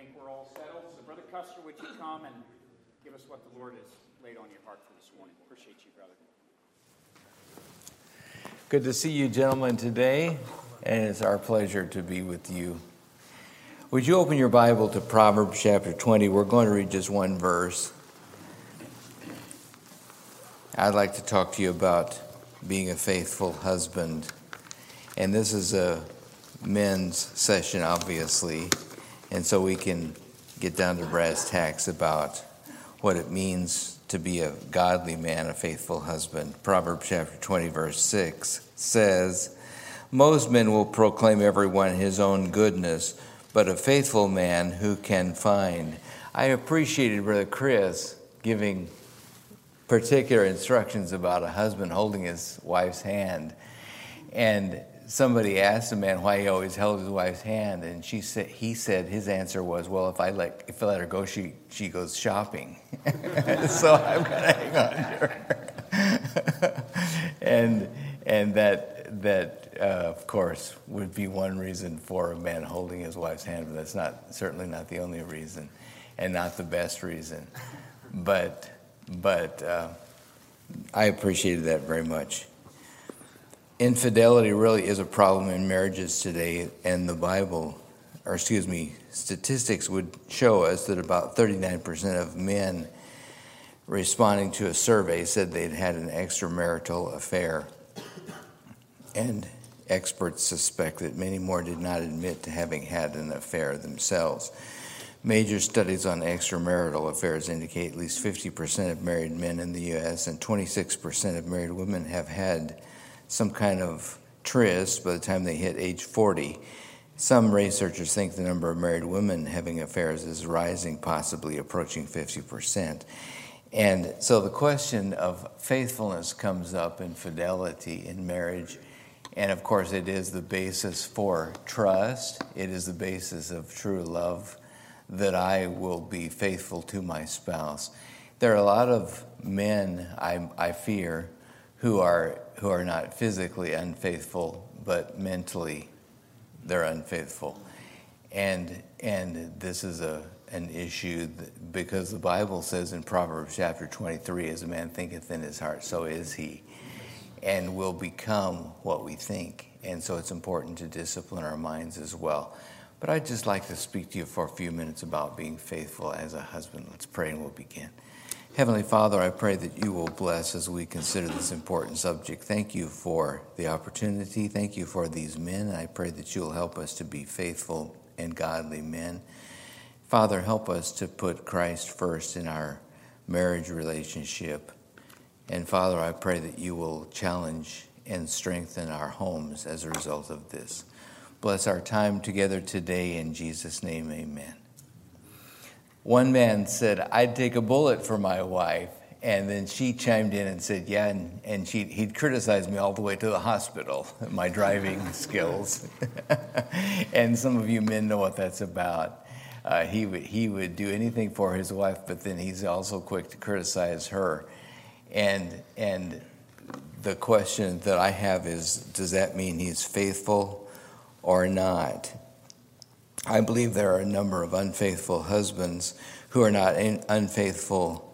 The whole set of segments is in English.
think we're all settled. So, Brother Custer, would you come and give us what the Lord has laid on your heart for this morning? Appreciate you, brother. Good to see you, gentlemen, today, and it's our pleasure to be with you. Would you open your Bible to Proverbs chapter 20? We're going to read just one verse. I'd like to talk to you about being a faithful husband. And this is a men's session, obviously, and so we can get down to brass tacks about what it means to be a godly man, a faithful husband. Proverbs chapter 20, verse 6 says, "Most men will proclaim everyone his own goodness, but a faithful man who can find?" I appreciated Brother Chris giving particular instructions about a husband holding his wife's hand. And somebody asked a man why he always held his wife's hand, and he said his answer was, well, if I let her go, she goes shopping. So I'm going to hang on to her. and that of course, would be one reason for a man holding his wife's hand, but that's certainly not the only reason, and not the best reason. But I appreciated that very much. Infidelity really is a problem in marriages today, and statistics would show us that about 39% of men responding to a survey said they'd had an extramarital affair. And experts suspect that many more did not admit to having had an affair themselves. Major studies on extramarital affairs indicate at least 50% of married men in the U.S. and 26% of married women have had some kind of tryst by the time they hit age 40. Some researchers think the number of married women having affairs is rising, possibly approaching 50%. And so the question of faithfulness comes up in fidelity in marriage. And of course, it is the basis for trust. It is the basis of true love, that I will be faithful to my spouse. There are a lot of men, I fear, who are not physically unfaithful, but mentally they're unfaithful. And this is an issue because the Bible says in Proverbs chapter 23, as a man thinketh in his heart, so is he, and will become what we think. And so it's important to discipline our minds as well. But I'd just like to speak to you for a few minutes about being faithful as a husband. Let's pray and we'll begin. Heavenly Father, I pray that you will bless as we consider this important subject. Thank you for the opportunity. Thank you for these men. I pray that you will help us to be faithful and godly men. Father, help us to put Christ first in our marriage relationship. And Father, I pray that you will challenge and strengthen our homes as a result of this. Bless our time together today. In Jesus' name, amen. One man said, I'd take a bullet for my wife. And then she chimed in and said, yeah, and he'd criticized me all the way to the hospital, my driving skills. And some of you men know what that's about. He would do anything for his wife, but then he's also quick to criticize her. And the question that I have is, does that mean he's faithful or not? I believe there are a number of unfaithful husbands who are not unfaithful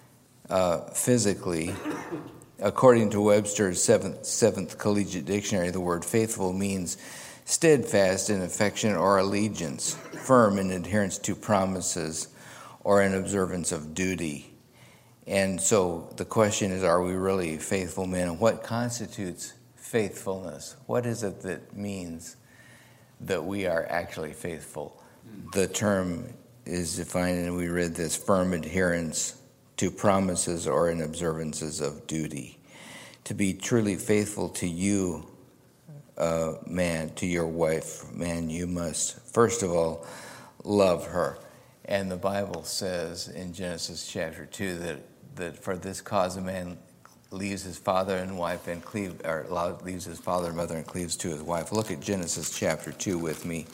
physically. According to Webster's seventh Collegiate Dictionary, the word faithful means steadfast in affection or allegiance, firm in adherence to promises, or in observance of duty. And so the question is, are we really faithful men? And what constitutes faithfulness? What is it that means that we are actually faithful? The term is defined, and we read this, firm adherence to promises or in observances of duty. To be truly faithful to you, man, to your wife, man, you must, first of all, love her. And the Bible says in Genesis chapter 2 that for this cause a man leaves his father and wife and leaves his father and mother and cleaves to his wife. Look at Genesis chapter 2 with me.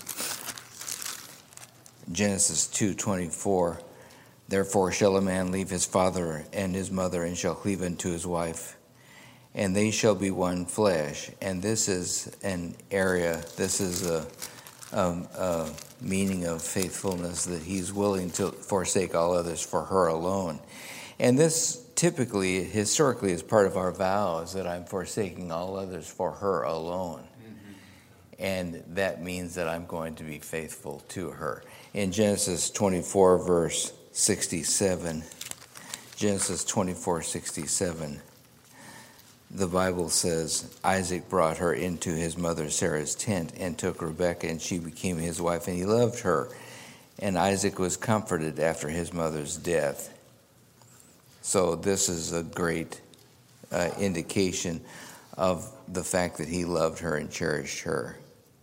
Genesis 2:24. Therefore shall a man leave his father and his mother and shall cleave unto his wife, and they shall be one flesh. And this is an area, this is meaning of faithfulness, that he's willing to forsake all others for her alone. And this typically, historically, is part of our vows, that I'm forsaking all others for her alone. And that means that I'm going to be faithful to her. In Genesis 24, verse 67, Genesis 24:67, the Bible says, Isaac brought her into his mother Sarah's tent and took Rebekah, and she became his wife, and he loved her. And Isaac was comforted after his mother's death. So this is a great indication of the fact that he loved her and cherished her.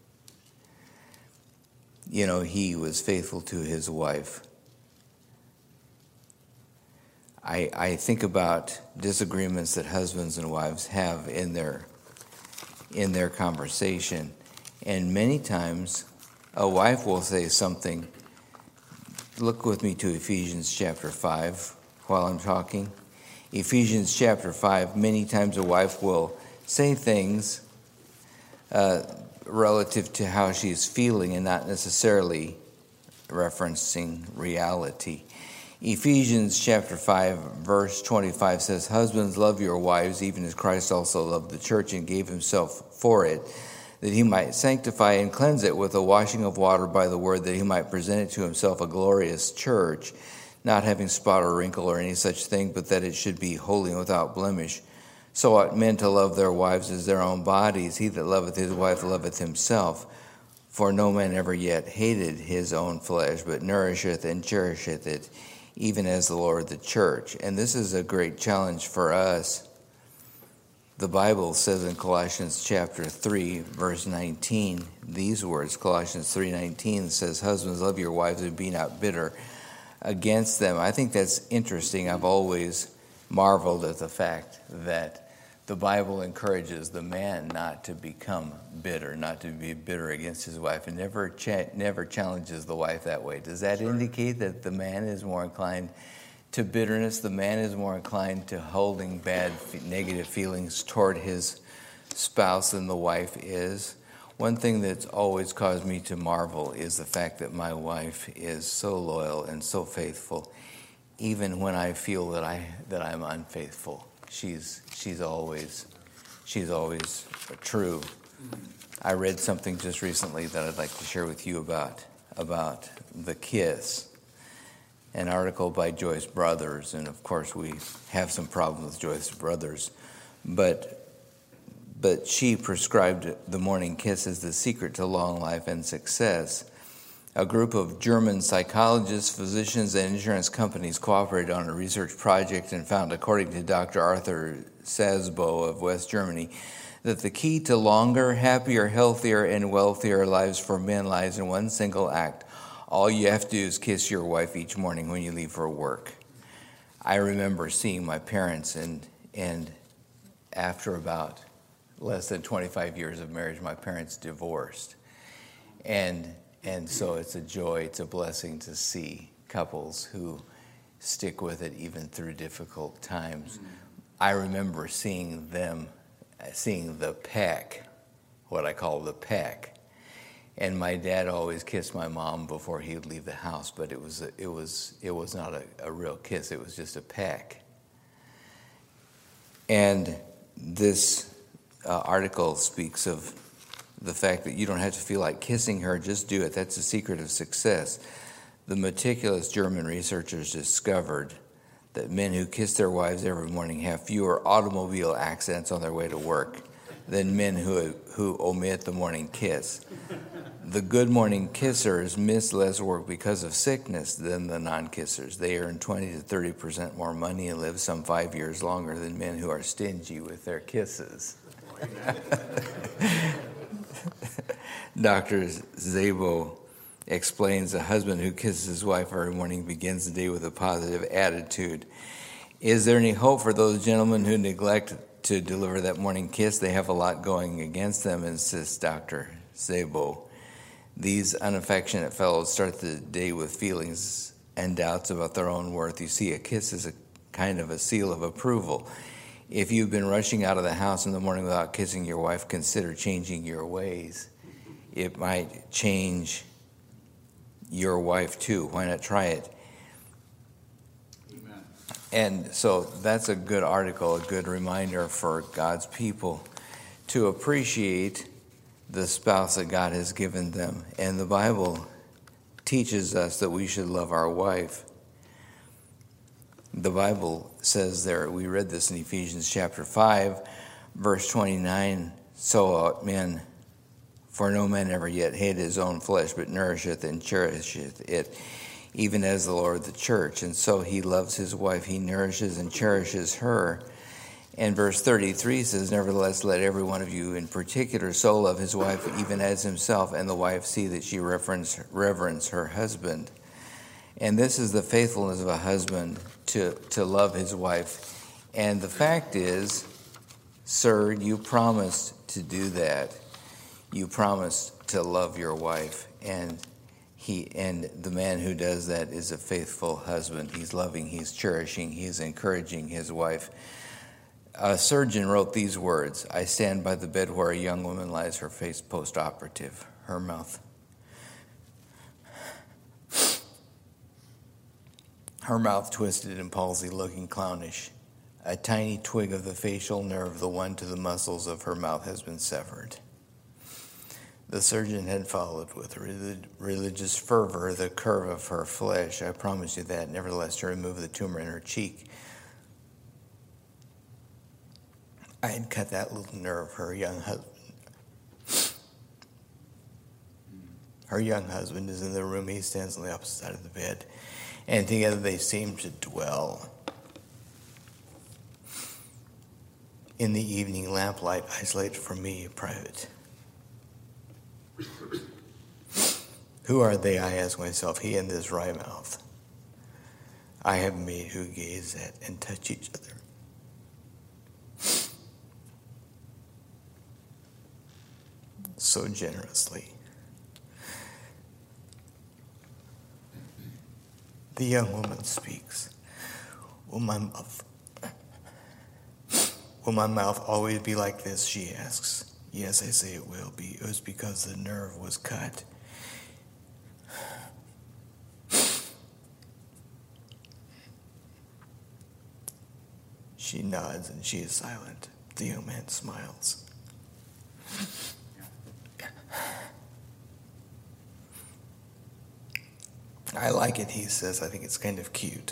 You know, he was faithful to his wife. I think about disagreements that husbands and wives have in their conversation, and many times a wife will say something. Look with me to Ephesians chapter 5 while I'm talking. Ephesians chapter 5, many times a wife will say things relative to how she's feeling and not necessarily referencing reality. Ephesians chapter 5, verse 25 says, Husbands, love your wives, even as Christ also loved the church and gave himself for it, that he might sanctify and cleanse it with a washing of water by the word, that he might present it to himself a glorious church, not having spot or wrinkle or any such thing, but that it should be holy and without blemish. So ought men to love their wives as their own bodies. He that loveth his wife loveth himself. For no man ever yet hated his own flesh, but nourisheth and cherisheth it, even as the Lord the church. And this is a great challenge for us. The Bible says in Colossians chapter 3, verse 19, these words, Colossians 3:19 says, Husbands, love your wives and be not bitter against them. I think that's interesting. I've always marveled at the fact that the Bible encourages the man not to become bitter, not to be bitter against his wife, and never challenges the wife that way. Does that indicate that the man is more inclined to bitterness? The man is more inclined to holding bad, negative feelings toward his spouse than the wife is? One thing that's always caused me to marvel is the fact that my wife is so loyal and so faithful, even when I feel that I'm unfaithful. She's always true. I read something just recently that I'd like to share with you about the kiss. An article by Joyce Brothers, and of course we have some problems with Joyce Brothers, but she prescribed the morning kiss as the secret to long life and success. A group of German psychologists, physicians, and insurance companies cooperated on a research project and found, according to Dr. Arthur Sazbo of West Germany, that the key to longer, happier, healthier, and wealthier lives for men lies in one single act. All you have to do is kiss your wife each morning when you leave for work. I remember seeing my parents, and after about less than 25 years of marriage, my parents divorced. And so it's a joy, it's a blessing to see couples who stick with it even through difficult times. I remember seeing the peck, what I call the peck. And my dad always kissed my mom before he would leave the house, but it was not a real kiss, it was just a peck. And this article speaks of the fact that you don't have to feel like kissing her, just do it. That's the secret of success. The meticulous German researchers discovered that men who kiss their wives every morning have fewer automobile accidents on their way to work than men who omit the morning kiss. The good morning kissers miss less work because of sickness than the non-kissers. They earn 20 to 30% more money and live some 5 years longer than men who are stingy with their kisses. Dr. Szabo explains a husband who kisses his wife every morning begins the day with a positive attitude. Is there any hope for those gentlemen who neglect to deliver that morning kiss? They have a lot going against them, insists Dr. Szabo. These unaffectionate fellows start the day with feelings and doubts about their own worth. You see, a kiss is a kind of a seal of approval. If you've been rushing out of the house in the morning without kissing your wife, consider changing your ways. it might change your wife too. Why not try it? Amen. And so that's a good article, a good reminder for God's people to appreciate the spouse that God has given them. And the Bible teaches us that we should love our wife. The Bible says there, we read this in Ephesians chapter 5, verse 29, so ought men, for no man ever yet hated his own flesh, but nourisheth and cherisheth it, even as the Lord the church. And so he loves his wife, he nourishes and cherishes her. And verse 33 says, nevertheless, let every one of you in particular so love his wife even as himself, and the wife see that she reverence her husband. And this is the faithfulness of a husband to love his wife. And the fact is, sir, you promised to do that. You promised to love your wife. And the man who does that is a faithful husband. He's loving, he's cherishing, he's encouraging his wife. A surgeon wrote these words, I stand by the bed where a young woman lies, her face post-operative, her mouth twisted and palsy, looking clownish. A tiny twig of the facial nerve, the one to the muscles of her mouth, has been severed. The surgeon had followed with religious fervor the curve of her flesh. I promise you that, nevertheless, to remove the tumor in her cheek. I had cut that little nerve, her young husband. Her young husband is in the room. He stands on the opposite side of the bed. And together they seem to dwell. In the evening lamplight, isolated from me, private. Who are they, I ask myself, he and this wry mouth I have made, who gaze at and touch each other. So generously. The young woman speaks. Will my mouth always be like this, she asks. Yes, I say it will be. It was because the nerve was cut. She nods and she is silent. The young man smiles. I like it, he says. I think it's kind of cute.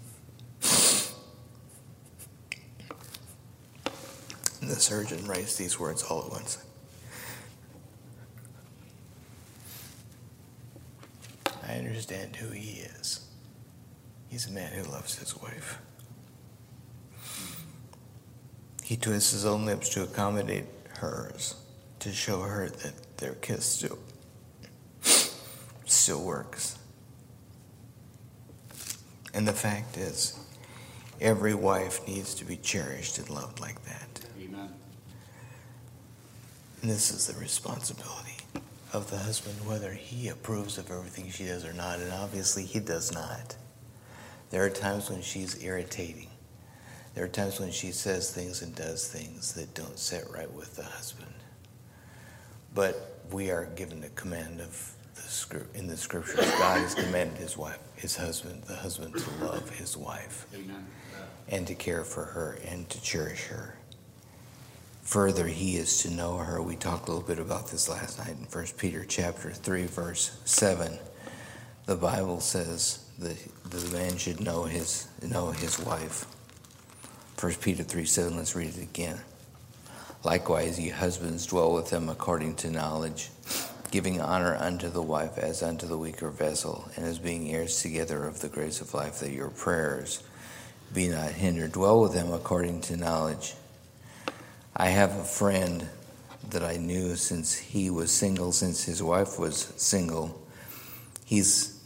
And the surgeon writes these words all at once. I understand who he is. He's a man who loves his wife. He twists his own lips to accommodate hers, to show her that their kiss still works. And the fact is, every wife needs to be cherished and loved like that. Amen. And this is the responsibility of the husband, whether he approves of everything she does or not. And obviously he does not. There are times when she's irritating. There are times when she says things and does things that don't sit right with the husband. But we are given the command of in the scriptures. God has commanded his wife, the husband to love his wife. Amen. And to care for her and to cherish her. Further, he is to know her. We talked a little bit about this last night in 1 Peter chapter 3, verse 7. The Bible says that the man should know his wife. 1 Peter 3:7, let's read it again. Likewise, ye husbands, dwell with them according to knowledge, giving honor unto the wife as unto the weaker vessel, and as being heirs together of the grace of life, that your prayers be not hindered. Dwell with them according to knowledge. I have a friend that I knew since he was single, since his wife was single. He's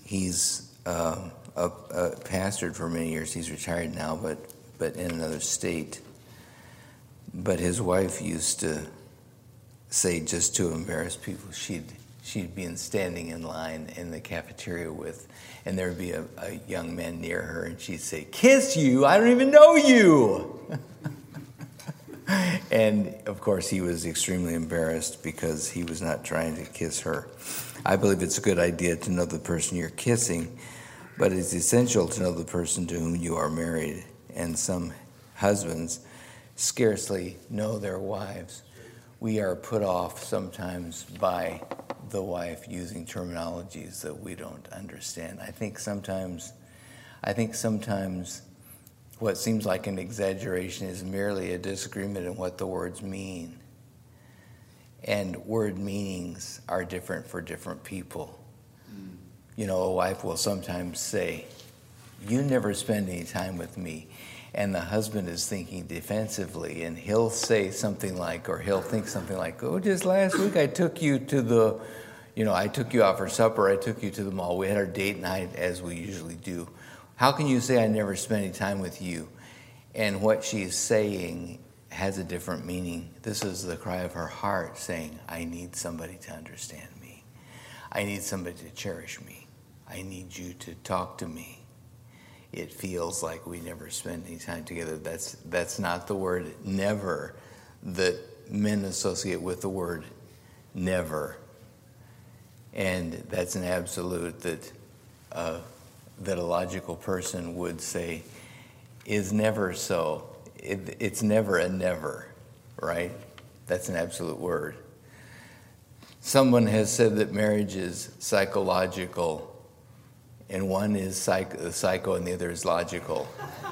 pastored for many years. He's retired now, but in another state. But his wife used to say, just to embarrass people, she'd be standing in line in the cafeteria and there'd be a young man near her, and she'd say, "Kiss you? I don't even know you." And, of course, he was extremely embarrassed because he was not trying to kiss her. I believe it's a good idea to know the person you're kissing, but it's essential to know the person to whom you are married. And some husbands scarcely know their wives. We are put off sometimes by the wife using terminologies that we don't understand. I think sometimes what seems like an exaggeration is merely a disagreement in what the words mean. And word meanings are different for different people. You know, a wife will sometimes say, "You never spend any time with me." And the husband is thinking defensively, and he'll say something like, or he'll think something like, "Oh, just last week I took you I took you out for supper, I took you to the mall, we had our date night as we usually do. How can you say I never spent any time with you?" And what she's saying has a different meaning. This is the cry of her heart saying, "I need somebody to understand me. I need somebody to cherish me. I need you to talk to me. It feels like we never spend any time together." That's not the word never that men associate with the word never. And that's an absolute that a logical person would say is never so. It's never a never, right? That's an absolute word. Someone has said that marriage is psychological, and one is psycho and the other is logical.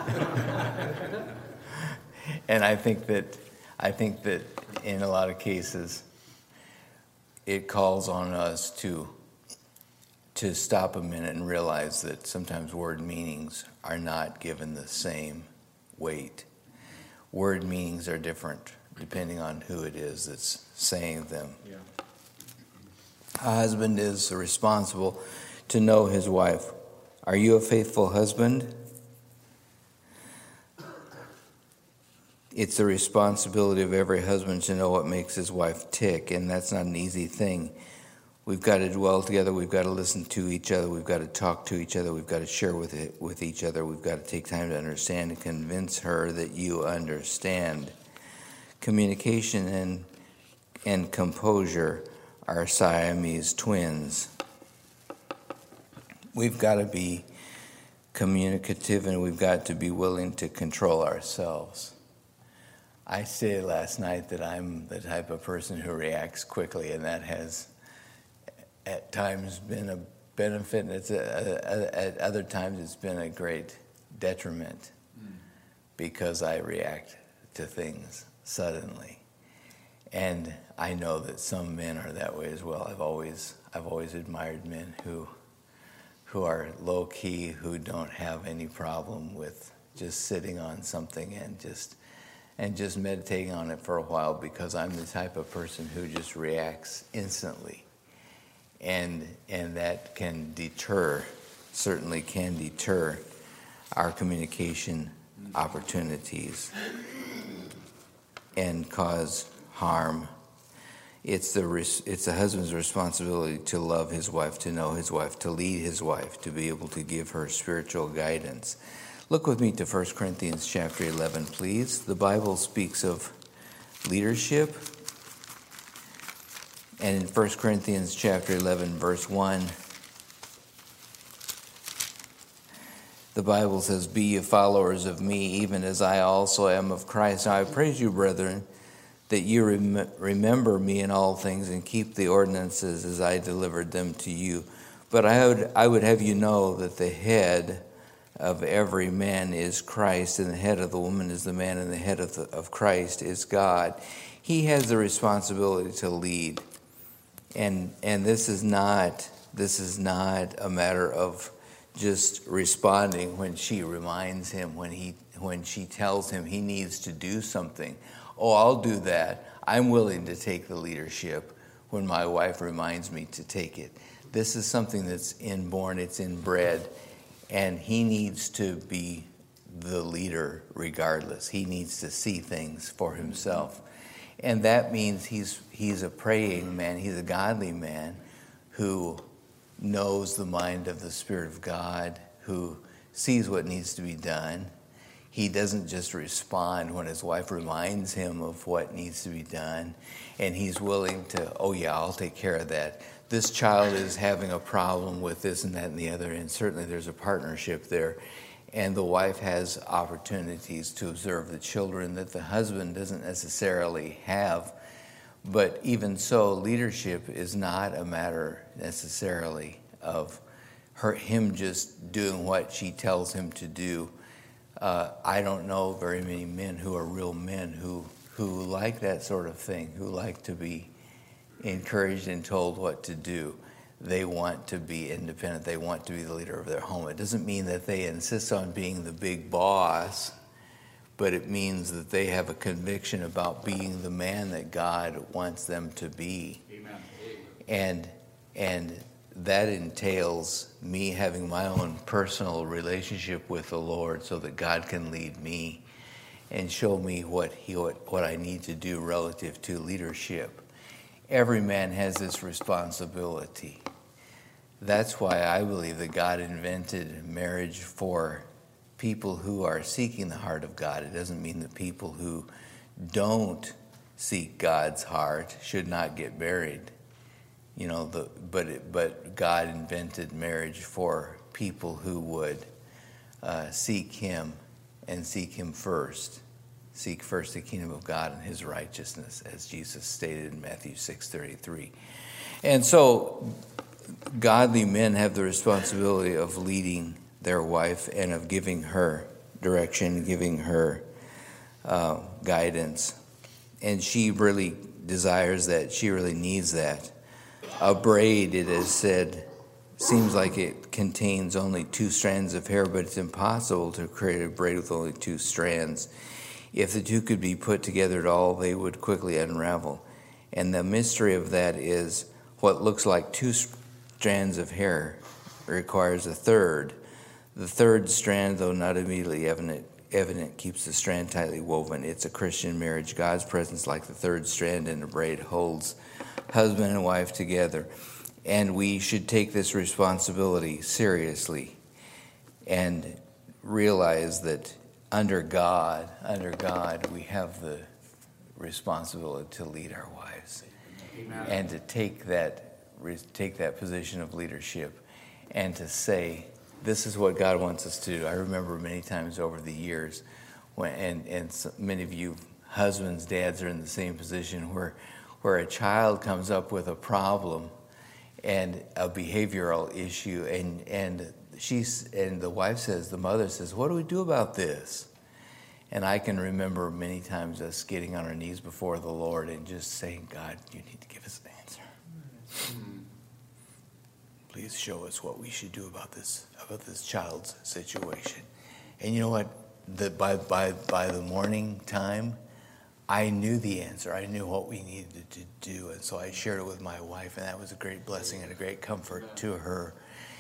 And I think that in a lot of cases, it calls on us to stop a minute and realize that sometimes word meanings are not given the same weight. Word meanings are different depending on who it is that's saying them. Yeah. A husband is responsible to know his wife. Are you a faithful husband? It's the responsibility of every husband to know what makes his wife tick, and that's not an easy thing. We've got to dwell together. We've got to listen to each other. We've got to talk to each other. We've got to share with each other. We've got to take time to understand and convince her that you understand. Communication and composure are Siamese twins. We've got to be communicative, and we've got to be willing to control ourselves. I said last night that I'm the type of person who reacts quickly, and that has at times been a benefit, and at other times it's been a great detriment because I react to things suddenly. And I know that some men are that way as well. I've always admired men who are low key, who don't have any problem with just sitting on something and just meditating on it for a while, because I'm the type of person who just reacts instantly. And that can certainly can deter our communication opportunities and cause harm. It's the husband's responsibility to love his wife, to know his wife, to lead his wife, to be able to give her spiritual guidance. Look with me to 1 Corinthians chapter 11, please. The Bible speaks of leadership. And in 1 Corinthians chapter 11, verse 1, the Bible says, "Be ye followers of me, even as I also am of Christ. Now I praise you, brethren, that you remember me in all things and keep the ordinances as I delivered them to you. But I would have you know that the head of every man is Christ, and the head of the woman is the man, and the head of Christ is God." He has the responsibility to lead. And this is not a matter of just responding when she reminds him, when she tells him he needs to do something. "Oh, I'll do that. I'm willing to take the leadership when my wife reminds me to take it." This is something that's inborn, it's inbred, and he needs to be the leader regardless. He needs to see things for himself. And that means he's a praying man, he's a godly man who knows the mind of the Spirit of God, who sees what needs to be done. He doesn't just respond when his wife reminds him of what needs to be done, and he's willing to, oh yeah, I'll take care of that. This child is having a problem with this and that and the other, and certainly there's a partnership there. And the wife has opportunities to observe the children that the husband doesn't necessarily have. But even so, leadership is not a matter necessarily of him just doing what she tells him to do. I don't know very many men who are real men who like that sort of thing, who like to be encouraged and told what to do. They want to be independent. They want to be the leader of their home. It doesn't mean that they insist on being the big boss, but it means that they have a conviction about being the man that God wants them to be. Amen. And that entails me having my own personal relationship with the Lord so that God can lead me and show me what I need to do relative to leadership. Every man has this responsibility. That's why I believe that God invented marriage for people who are seeking the heart of God. It doesn't mean that people who don't seek God's heart should not get married. But God invented marriage for people who would seek Him and seek Him first. Seek first the kingdom of God and His righteousness, as Jesus stated in Matthew 6:33. And so, godly men have the responsibility of leading their wife and of giving her direction, giving her guidance. And she really desires that. She really needs that. A braid, it is said, seems like it contains only 2 strands of hair, but it's impossible to create a braid with only 2 strands. If the 2 could be put together at all, they would quickly unravel. And the mystery of that is what looks like 2 strands of hair requires a third. The third strand, though not immediately evident, keeps the strand tightly woven. It's a Christian marriage. God's presence, like the third strand in a braid, holds husband and wife together. And we should take this responsibility seriously and realize that under God, we have the responsibility to lead our wives. Amen. And to take that position of leadership and to say, this is what God wants us to do. I remember many times over the years and many of you husbands, dads are in the same position where a child comes up with a problem and a behavioral issue, and the wife says, the mother says, what do we do about this? And I can remember many times us getting on our knees before the Lord and just saying, God, you need to give us an answer. Please show us what we should do about this child's situation. And you know what? By the morning time, I knew the answer. I knew what we needed to do. And so I shared it with my wife, and that was a great blessing and a great comfort to her.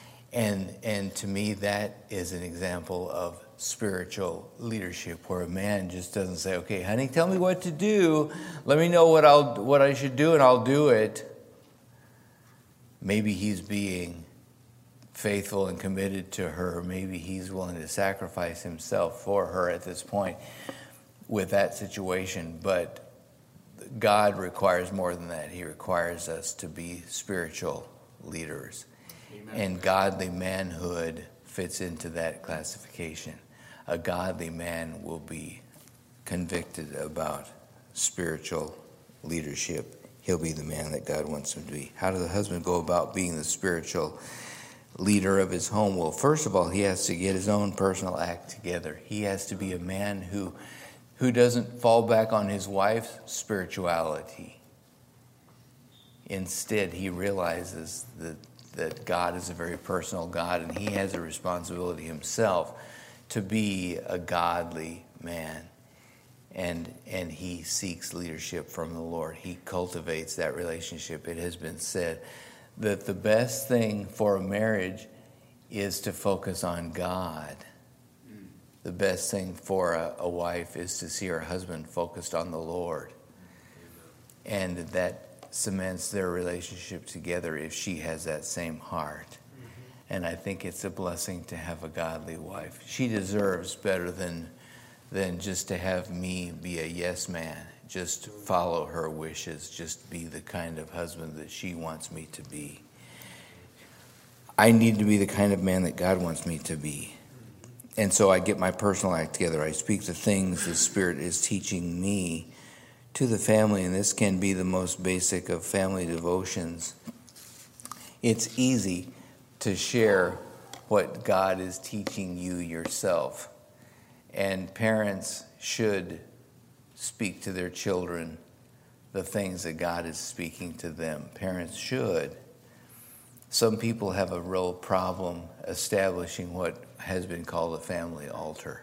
And to me, that is an example of spiritual leadership, where a man just doesn't say, okay, honey, tell me what to do. Let me know what I should do, and I'll do it. Maybe he's being faithful and committed to her. Maybe he's willing to sacrifice himself for her at this point with that situation. But God requires more than that. He requires us to be spiritual leaders. Amen. And godly manhood fits into that classification. A godly man will be convicted about spiritual leadership. He'll be the man that God wants him to be. How does the husband go about being the spiritual leader of his home? Well, first of all, he has to get his own personal act together. He has to be a man who doesn't fall back on his wife's spirituality. Instead, he realizes that God is a very personal God, and he has a responsibility himself to be a godly man. And he seeks leadership from the Lord. He cultivates that relationship. It has been said that the best thing for a marriage is to focus on God. The best thing for a wife is to see her husband focused on the Lord. And that cements their relationship together if she has that same heart. And I think it's a blessing to have a godly wife. She deserves better than than just to have me be a yes man, just follow her wishes, just be the kind of husband that she wants me to be. I need to be the kind of man that God wants me to be. And so I get my personal act together. I speak the things the Spirit is teaching me to the family, and this can be the most basic of family devotions. It's easy to share what God is teaching you yourself. And parents should speak to their children the things that God is speaking to them. Parents should. Some people have a real problem establishing what has been called a family altar.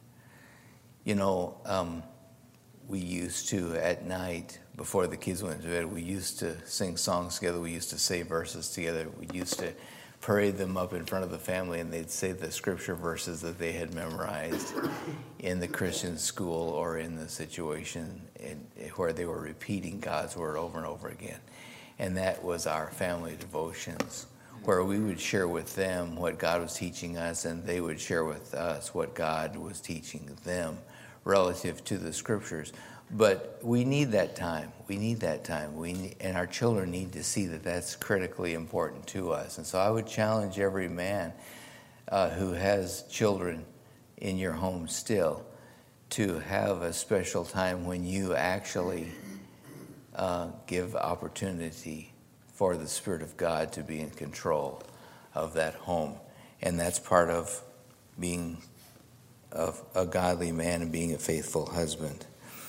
You know, we used to, at night, before the kids went to bed, we used to sing songs together. We used to say verses together. We used to parade them up in front of the family, and they'd say the scripture verses that they had memorized in the Christian school or in the situation where they were repeating God's word over and over again. And that was our family devotions, where we would share with them what God was teaching us, and they would share with us what God was teaching them relative to the scriptures. But we need that time. We need that time. And our children need to see that that's critically important to us. And so I would challenge every man who has children in your home still to have a special time when you actually give opportunity for the Spirit of God to be in control of that home. And that's part of being a godly man and being a faithful husband.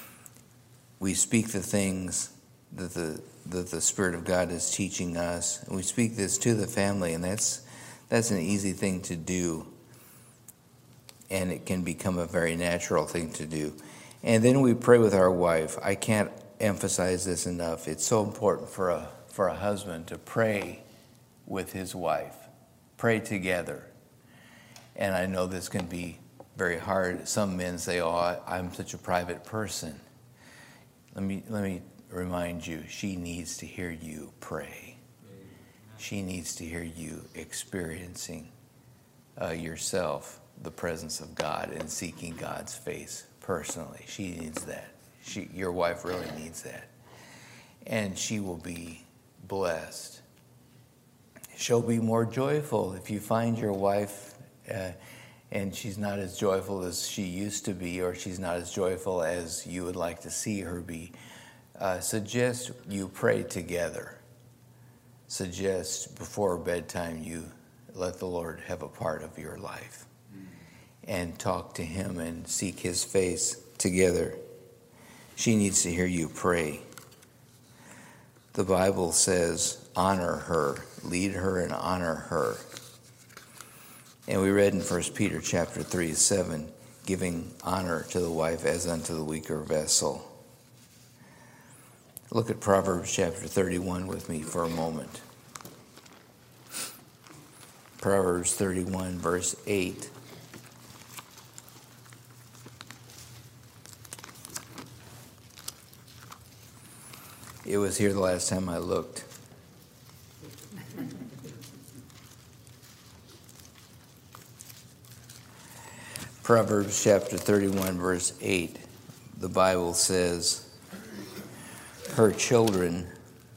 We speak the things that the Spirit of God is teaching us. And we speak this to the family, and that's an easy thing to do. And it can become a very natural thing to do. And then we pray with our wife. I can't emphasize this enough. It's so important for a husband to pray with his wife. Pray together. And I know this can be very hard. Some men say, "Oh, I'm such a private person." Let me remind you, she needs to hear you pray. She needs to hear you experiencing yourself the presence of God and seeking God's face personally. She needs that. Your wife really needs that. And she will be blessed. She'll be more joyful if you find your wife and she's not as joyful as she used to be, or she's not as joyful as you would like to see her be. Suggest you pray together. Suggest before bedtime you let the Lord have a part of your life and talk to him and seek his face together. She needs to hear you pray. The Bible says, honor her, lead her and honor her. And we read in 1 Peter chapter 3:7, giving honor to the wife as unto the weaker vessel. Look at Proverbs chapter 31 with me for a moment. Proverbs 31 verse 8. It was here the last time I looked. Proverbs chapter 31 verse 8. The Bible says, her children,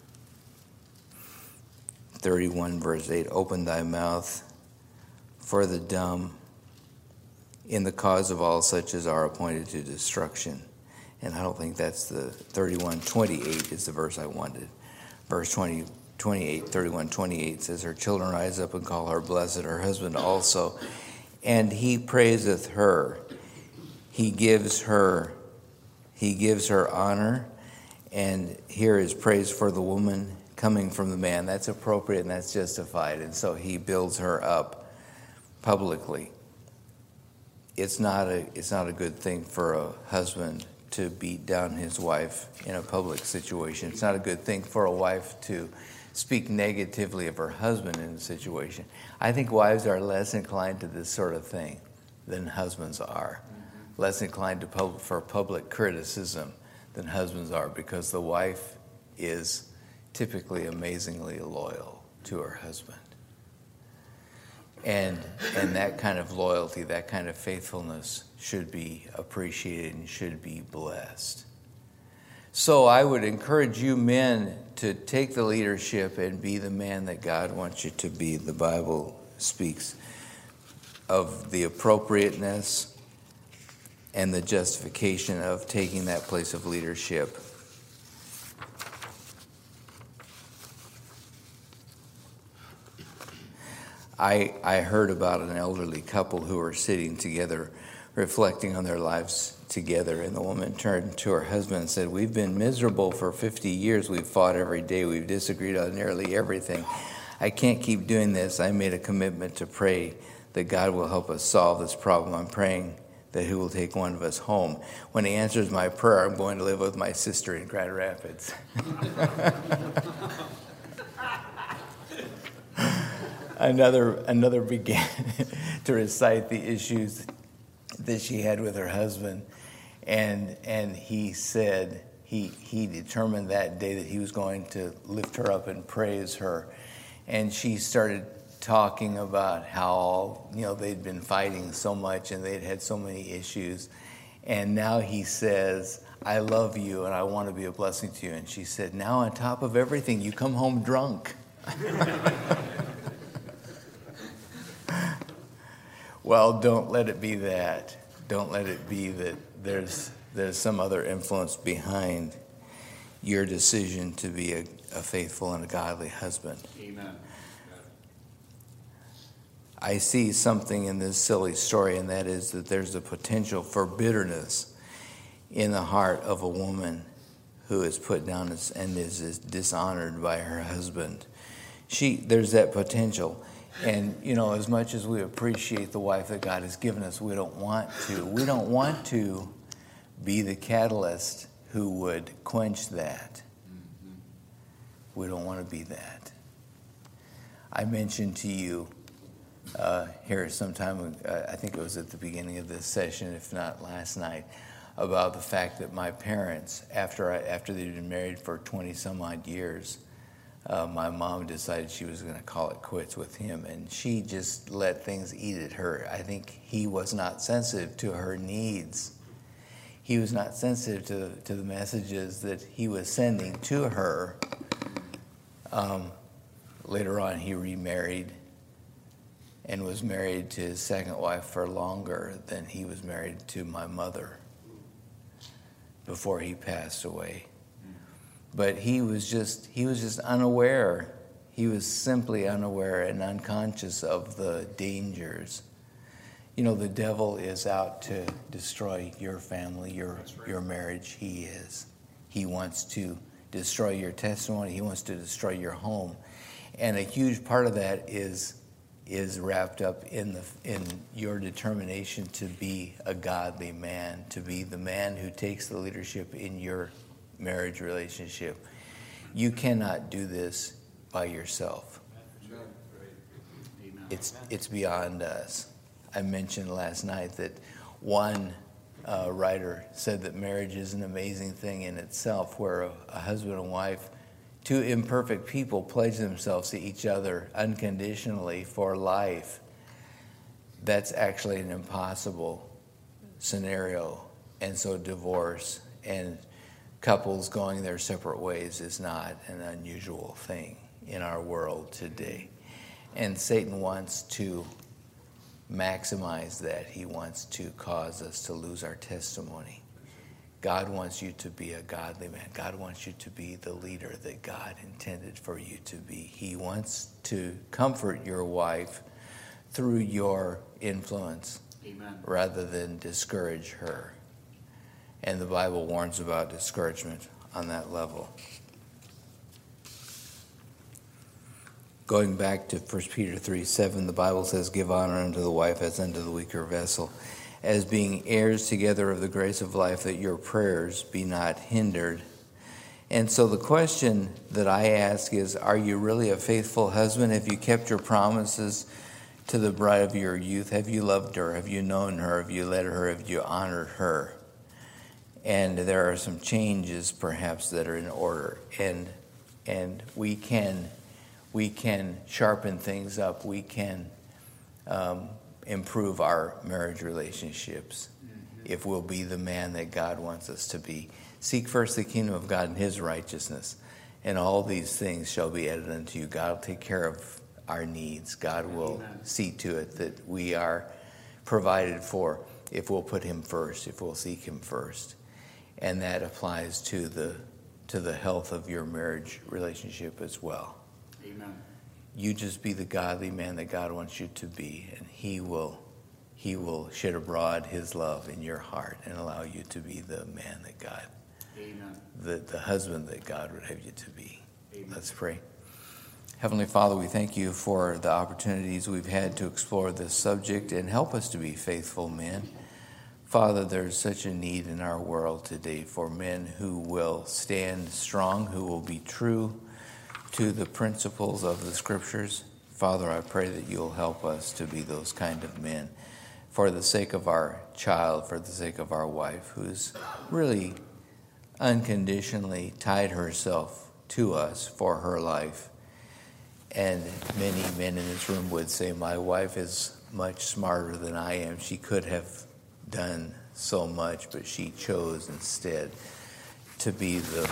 31 verse 8, open thy mouth for the dumb in the cause of all such as are appointed to destruction. And I don't think that's the 31:28 is the verse I wanted. Verse 28, 31:28 says, her children rise up and call her blessed, her husband also. And he praiseth her. He gives her honor. And here is praise for the woman coming from the man. That's appropriate and that's justified. And so he builds her up publicly. It's not a good thing for a husband to beat down his wife in a public situation. It's not a good thing for a wife to speak negatively of her husband in a situation. I think wives are less inclined to this sort of thing than husbands are. Less inclined for public criticism than husbands are, because the wife is typically amazingly loyal to her husband. And that kind of loyalty, that kind of faithfulness should be appreciated and should be blessed. So I would encourage you men to take the leadership and be the man that God wants you to be. The Bible speaks of the appropriateness and the justification of taking that place of leadership. I heard about an elderly couple who were sitting together reflecting on their lives together, and the woman turned to her husband and said, "We've been miserable for 50 years. We've fought every day. We've disagreed on nearly everything. I can't keep doing this. I made a commitment to pray that God will help us solve this problem. I'm praying that he will take one of us home. When he answers my prayer, I'm going to live with my sister in Grand Rapids." Another began to recite the issues that she had with her husband, and he said he determined that day that he was going to lift her up and praise her. And she started talking about how they'd been fighting so much and they'd had so many issues, and now he says, "I love you and I want to be a blessing to you." And she said, "Now on top of everything, you come home drunk." Well, don't let it be that. Don't let it be that there's some other influence behind your decision to be a faithful and a godly husband. Amen. I see something in this silly story, and that is that there's a potential for bitterness in the heart of a woman who is put down and is dishonored by her husband. There's that potential. And, as much as we appreciate the wife that God has given us, we don't want to be the catalyst who would quench that. We don't want to be that. I mentioned to you here sometime, I think it was at the beginning of this session, if not last night, about the fact that my parents, after they'd been married for 20 some odd years, my mom decided she was going to call it quits with him, and she just let things eat at her. I think he was not sensitive to her needs. He was not sensitive to the messages that he was sending to her. Later on, he remarried and was married to his second wife for longer than he was married to my mother before he passed away. But he was just unaware. He was simply unaware and unconscious of the dangers. The devil is out to destroy your family, your marriage. He is. He wants to destroy your testimony. He wants to destroy your home. And a huge part of that is wrapped up in your determination to be a godly man, to be the man who takes the leadership in your marriage relationship. You cannot do this by yourself. It's beyond us. I mentioned last night that one writer said that marriage is an amazing thing in itself, where a husband and wife, two imperfect people, pledge themselves to each other unconditionally for life. That's actually an impossible scenario. And so divorce and couples going their separate ways is not an unusual thing in our world today. And Satan wants to maximize that. He wants to cause us to lose our testimony. God wants you to be a godly man. God wants you to be the leader that God intended for you to be. He wants to comfort your wife through your influence. Amen. Rather than discourage her. And the Bible warns about discouragement on that level. Going back to 1 Peter 3:7, the Bible says, "Give honor unto the wife as unto the weaker vessel, as being heirs together of the grace of life, that your prayers be not hindered." And so the question that I ask is, are you really a faithful husband? Have you kept your promises to the bride of your youth? Have you loved her? Have you known her? Have you led her? Have you honored her? And there are some changes perhaps that are in order, and we can sharpen things up. We can improve our marriage relationships if we'll be the man that God wants us to be. Seek first the kingdom of God and his righteousness, and all these things shall be added unto you. God will take care of our needs. God will see to it that we are provided for if we'll put him first, if we'll seek him first. And that applies to the health of your marriage relationship as well. Amen. You just be the godly man that God wants you to be, and he will shed abroad his love in your heart and allow you to be the man that God, Amen. the husband that God would have you to be. Amen. Let's pray. Heavenly Father, we thank you for the opportunities we've had to explore this subject, and help us to be faithful men. Father, there's such a need in our world today for men who will stand strong, who will be true to the principles of the Scriptures. Father, I pray that you'll help us to be those kind of men for the sake of our child, for the sake of our wife, who's really unconditionally tied herself to us for her life. And many men in this room would say, my wife is much smarter than I am. She could have done so much, but she chose instead to be the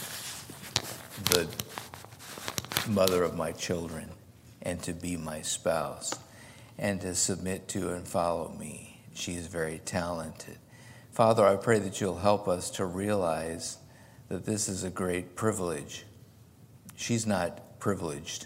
mother of my children, and to be my spouse, and to submit to and follow me. She is very talented. Father, I pray that you'll help us to realize that this is a great privilege. She's not privileged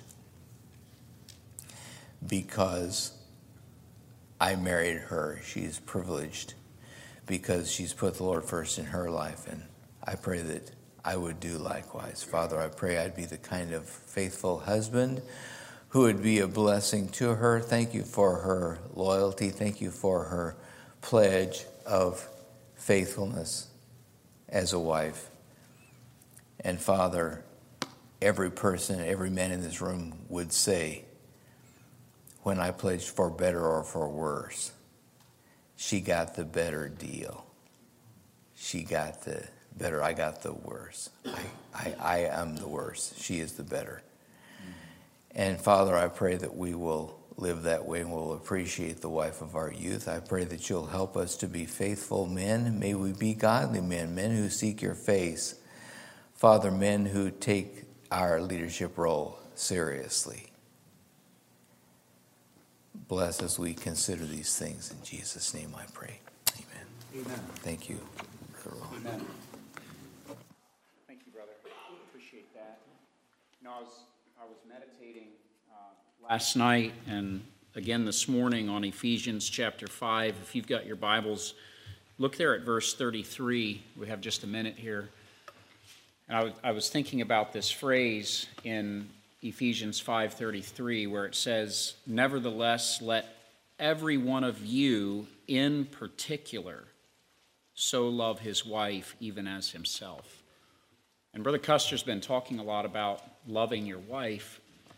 because I married her. She's privileged because she's put the Lord first in her life, and I pray that I would do likewise. Father, I pray I'd be the kind of faithful husband who would be a blessing to her. Thank you for her loyalty. Thank you for her pledge of faithfulness as a wife. And Father, every person, every man in this room would say, when I pledged for better or for worse, she got the better deal. She got the better, I got the worse. I am the worse. She is the better. And Father, I pray that we will live that way and we'll appreciate the wife of our youth. I pray that you'll help us to be faithful men. May we be godly men, men who seek your face. Father, men who take our leadership role seriously. Bless as we consider these things. In Jesus' name I pray. Amen. Amen. Thank you, Brother Ron. Amen. Thank you, brother. Appreciate that. You know, I was meditating last night and again this morning on Ephesians chapter 5. If you've got your Bibles, look there at verse 33. We have just a minute here. And I was thinking about this phrase in Ephesians 5:33, where it says, "Nevertheless, let every one of you in particular so love his wife even as himself." And Brother Custer's been talking a lot about loving your wife.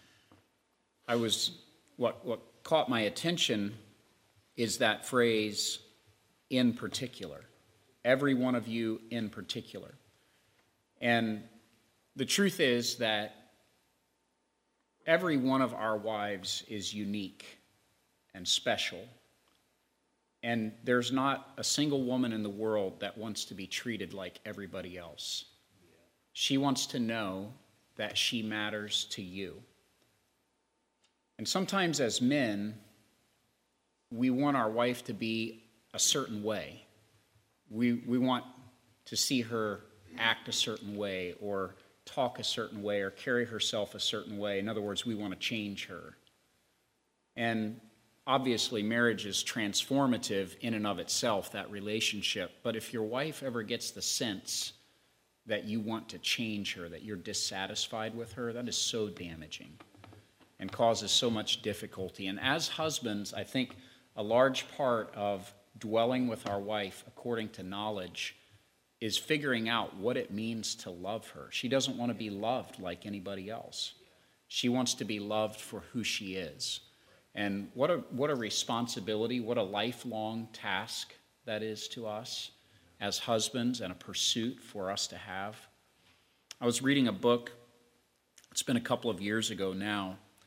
What caught my attention is that phrase, in particular. Every one of you in particular. And the truth is that every one of our wives is unique and special. And there's not a single woman in the world that wants to be treated like everybody else. She wants to know that she matters to you. And sometimes as men, we want our wife to be a certain way. We want to see her act a certain way or talk a certain way or carry herself a certain way. In other words, we want to change her. And obviously, marriage is transformative in and of itself, that relationship. But if your wife ever gets the sense that you want to change her, that you're dissatisfied with her, that is so damaging and causes so much difficulty. And as husbands, I think a large part of dwelling with our wife according to knowledge is figuring out what it means to love her. She doesn't want to be loved like anybody else. She wants to be loved for who she is. And what a responsibility, what a lifelong task that is to us as husbands, and a pursuit for us to have. I was reading a book, it's been a couple of years ago now,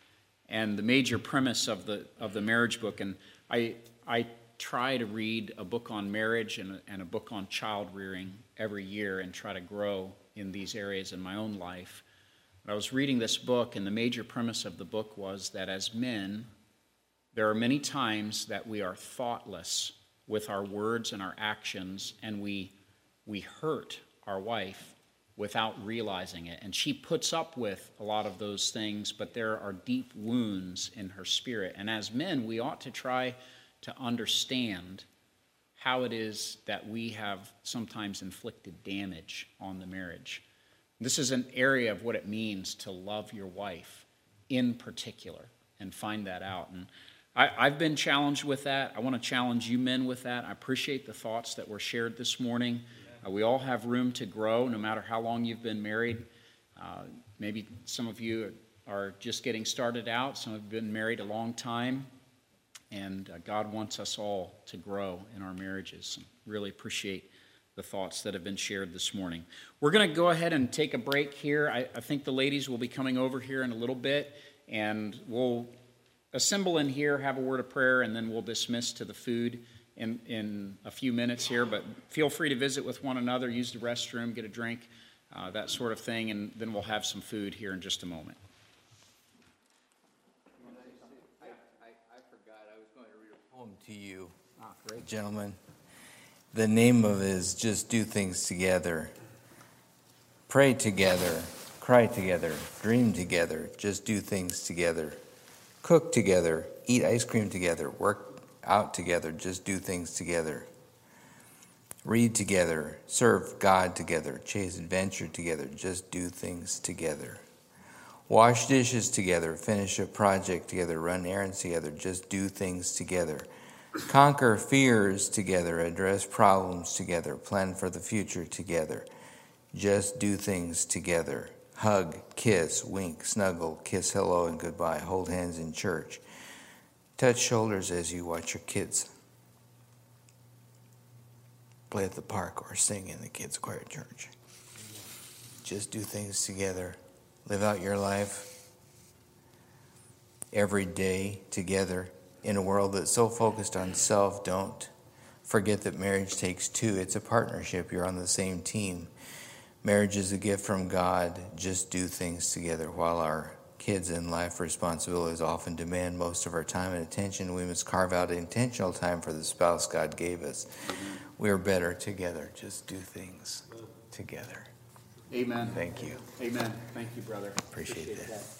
and the major premise of the marriage book. And I try to read a book on marriage and a book on child rearing every year and try to grow in these areas in my own life. But I was reading this book, and the major premise of the book was that as men, there are many times that we are thoughtless with our words and our actions, and we hurt our wife without realizing it. And she puts up with a lot of those things, but there are deep wounds in her spirit. And as men, we ought to try to understand how it is that we have sometimes inflicted damage on the marriage. This is an area of what it means to love your wife in particular and find that out. And I've been challenged with that. I want to challenge you men with that. I appreciate the thoughts that were shared this morning. We all have room to grow no matter how long you've been married. Maybe some of you are just getting started out. Some have been married a long time. And God wants us all to grow in our marriages. Really appreciate the thoughts that have been shared this morning. We're going to go ahead and take a break here. I think the ladies will be coming over here in a little bit, and we'll assemble in here, have a word of prayer, and then we'll dismiss to the food in a few minutes here. But feel free to visit with one another, use the restroom, get a drink, that sort of thing, and then we'll have some food here in just a moment. I forgot. I was going to read a poem to you, gentlemen. The name of it is Just Do Things Together. Pray together, cry together, dream together, just do things together. Cook together, eat ice cream together, work out together, just do things together. Read together, serve God together, chase adventure together, just do things together. Wash dishes together, finish a project together, run errands together, just do things together. Conquer fears together, address problems together, plan for the future together. Just do things together. Hug, kiss, wink, snuggle, kiss hello and goodbye, hold hands in church. Touch shoulders as you watch your kids play at the park or sing in the kids' choir church. Just do things together. Live out your life every day together. In a world that's so focused on self, don't forget that marriage takes two. It's a partnership. You're on the same team. Marriage is a gift from God. Just do things together. While our kids and life responsibilities often demand most of our time and attention, we must carve out intentional time for the spouse God gave us. We're better together. Just do things together. Amen. Thank you. Amen. Thank you, brother. Appreciate that.